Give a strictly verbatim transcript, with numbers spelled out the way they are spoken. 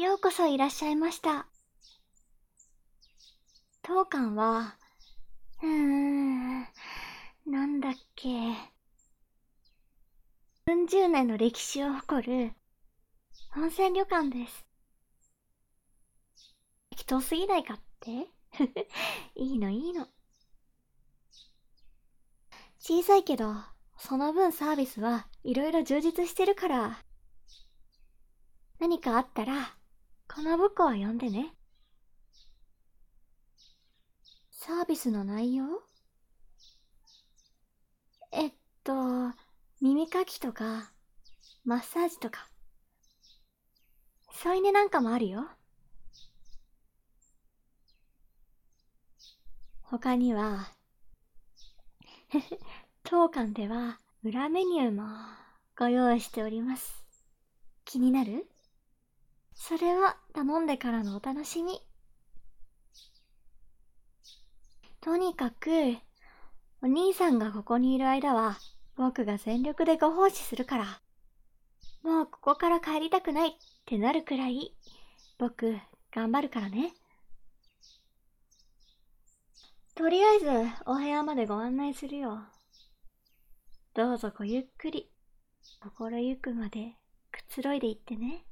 ようこそいらっしゃいました。当館は、うーん、なんだっけ。うん十年の歴史を誇る温泉旅館です。適当すぎないかっていいのいいの。小さいけど、その分サービスはいろいろ充実してるから、何かあったら、この僕を呼んでね。サービスの内容？えっと、耳かきとか、マッサージとか、添い寝なんかもあるよ。他には、当館では裏メニューもご用意しております。気になる？それは頼んでからのお楽しみ。とにかく、お兄さんがここにいる間は、僕が全力でご奉仕するから、もうここから帰りたくないってなるくらい、僕、頑張るからね。とりあえず、お部屋までご案内するよ。どうぞごゆっくり、心ゆくまでくつろいでいってね。